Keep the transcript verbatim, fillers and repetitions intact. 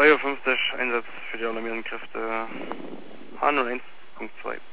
zwei Uhr fünfzig, Einsatz für die alarmierenden Kräfte H null eins Punkt zwei.